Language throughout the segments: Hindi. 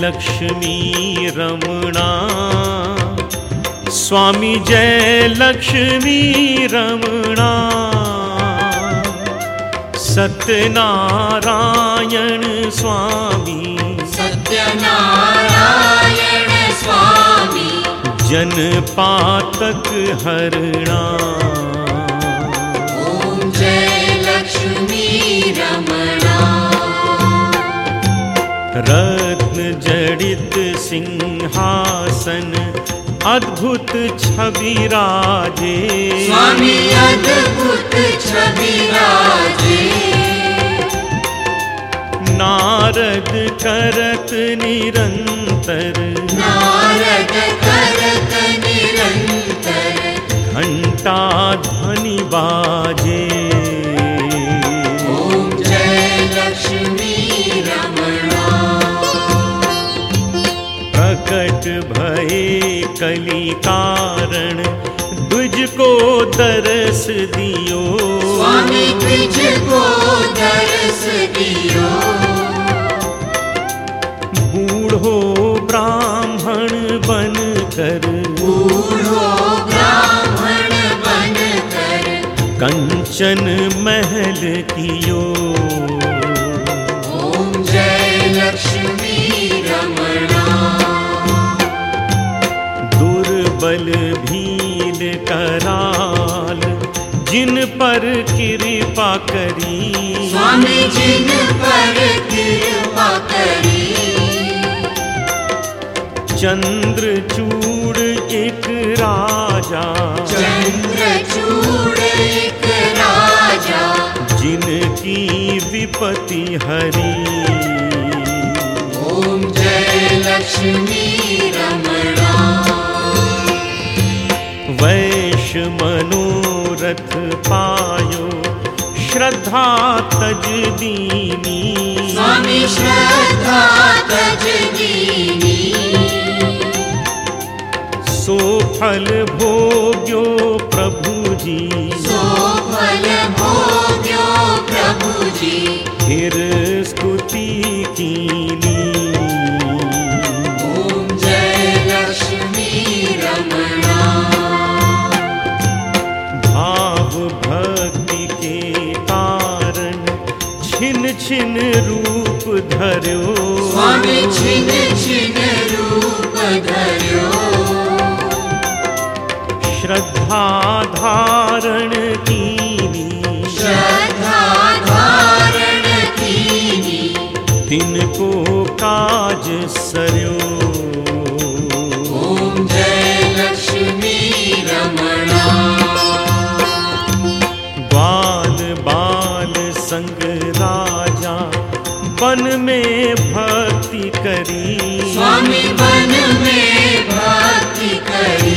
लक्ष्मी रमणा, स्वामी जय लक्ष्मी रमणा। सत्यनारायण स्वामी, सत्यनारायण स्वामी, जन पातक हरणा। ओम जय लक्ष्मी रमणा। रत्न जड़ित सिंहासन, अद्भुत छवि राजे, स्वामी अद्भुत छवि राजे। नारद करत निरंतर, नारद करत निरंतर, घंटा ध्वनि बाजे। ओम जय लक्ष्मी रमणा। प्रकट भये कली कारण, तुझको दरस दियो, स्वामी तुझको दरस दियो। बूढ़ो ब्राह्मण बन कर, बूढ़ो ब्राह्मण बन कर, कंचन महल कियो। ओम जय लक्ष्मी रमणा। दुर्बल भील कराल, जिन पर कृपा करी, स्वामी जिन पर कृपा करी। चंद्रचूड़ एक राजा, चंद्रचूड़ एक राजा, जिनकी विपत्ति हरी। ओम जय लक्ष्मी रमणा। वैश्य मनोरथ पायो, श्रद्धा तज दीनी, स्वामी श्रद्धा तज दीनी। सो फल भोग्यो प्रभु जी, सो फल भोग्यो प्रभु जी, फिर स्तुति कीनी। ओम जय लक्ष्मी रमणा। भाव भक्ति के कारण, छिन छिन रूप धर्यो, स्वामी छिन छिन रूप धर्यो। श्रद्धा धारण कीनी, श्रद्धा धारण कीनी, तिनको काज सरयो। ओम जय लक्ष्मी रमणा। ग्वाल बाल संग राजा, वन में भक्ति करी, स्वामी वन में भक्ति करी।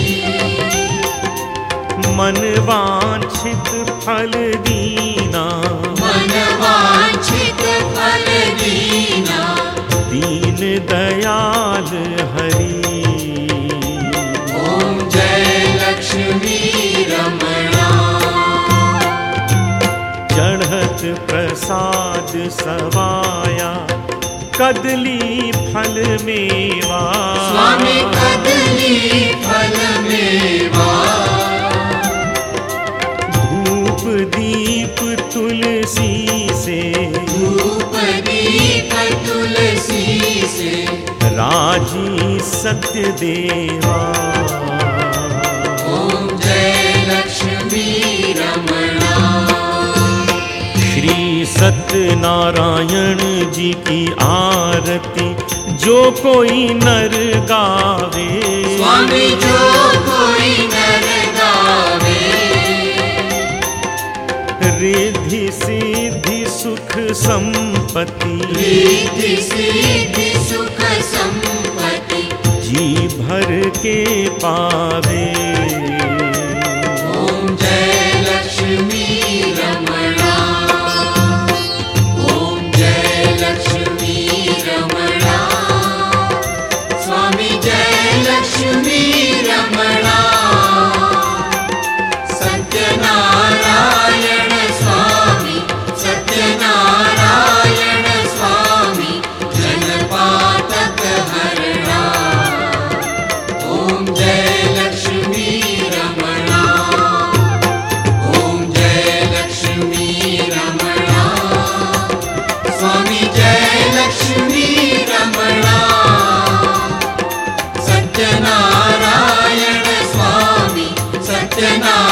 मन वांछित फल दीना, मन वांछित फल दीना, दीन दयाल हरि। ओम जय लक्ष्मी रमणा। चढ़त प्रसाद सवाया, कदली फल मेवा, स्वामी कदली फल मेवा। धूप दीप तुलसी से, धूप दीप तुलसी से, राजी सत्य देवा। ओम जय लक्ष्मी रमणा। श्री सत्यनारायण जी की आरती, जो कोई नर गावे, स्वामी जो कोई नर गावे। रिद्धि सिद्धि सुख संपत्ति, रिद्धि सिद्धि सुख संपत्ति, जी भर के पावे। ओम जय लक्ष्मी रमणा। ओम जय लक्ष्मी रमणा। स्वामी जय लक्ष्मी रमणा। सत्यनारायण स्वामी, सत्यनारायण स्वामी, जनपातक सत्यनारायण